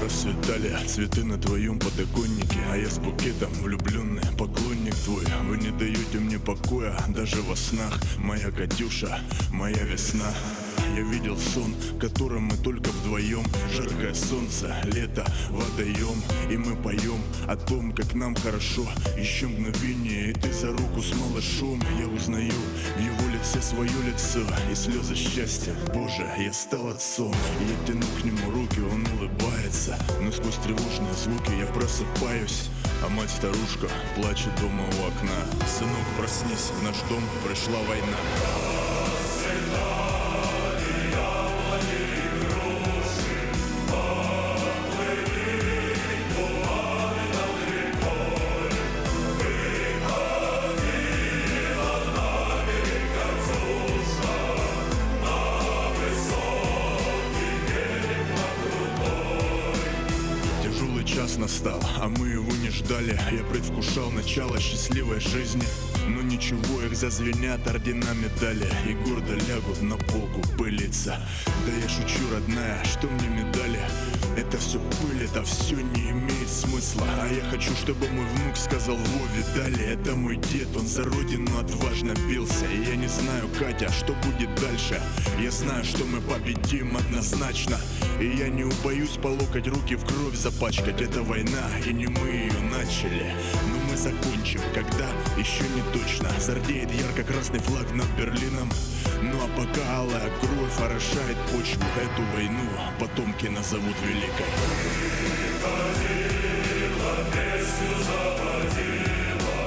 Расцветали цветы на твоем подоконнике, а я с букетом влюбленный поклонник твой. Вы не даете мне покоя даже во снах. Моя Катюша, моя весна. Я видел сон, в котором мы только вдвоем. Жаркое солнце, лето, водоем. И мы поем о том, как нам хорошо. Еще мгновение, и ты за руку с малышом. Я узнаю в его лице свое лицо и слезы счастья. Боже, я стал отцом. Я тяну к нему руки, он улыбается. Но сквозь тревожные звуки я просыпаюсь, а мать-старушка плачет дома у окна. Сынок, проснись, в наш дом пришла война. Час настал, а мы его не ждали. Я предвкушал начало счастливой жизни. Но ничего, их зазвенят ордена медали и гордо лягут на полку пылиться. Да я шучу, родная, что мне медали? Это все пыль, это все не имеет смысла. А я хочу, чтобы мой внук сказал: во, видали, это мой дед, он за родину отважно бился. И я не знаю, Катя, что будет дальше. Я знаю, что мы победим однозначно. И я не убоюсь по локоть руки в кровь запачкать. Это война, и не мы ее начали, но мы закончим, когда еще не точно. Зардеет ярко-красный флаг над Берлином. Ну а пока алая кровь орошает почву, эту войну потомки назовут великой. Приходила, песню заводила,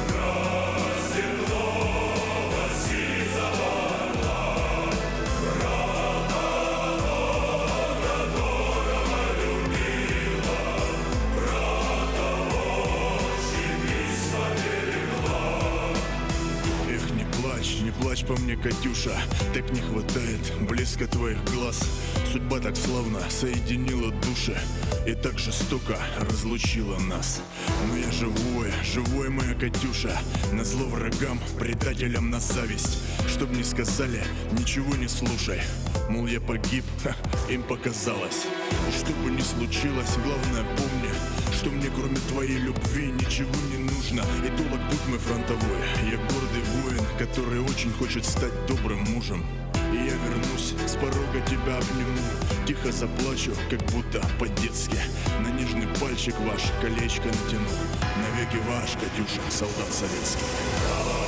раздемного сизого орла, брата, которого любила, брата очень письма берегла. Эх, не плачь по мне, Катюша, так не хватает близко твоих глаз. Судьба так славно соединила души и так жестоко разлучила нас. Но я живой, моя Катюша, назло врагам, предателям на зависть. Чтоб не сказали, ничего не слушай, мол, я погиб, им показалось. И что бы ни случилось, главное помни, что мне кроме твоей любви ничего не нужно. И долг путь мой фронтовой, я гордый воин, который очень хочет стать добрым мужем. И я вернусь, с порога тебя обниму, тихо заплачу, как будто по-детски. На нежный пальчик ваш колечко натяну. Навеки ваш, Катюша, солдат советский.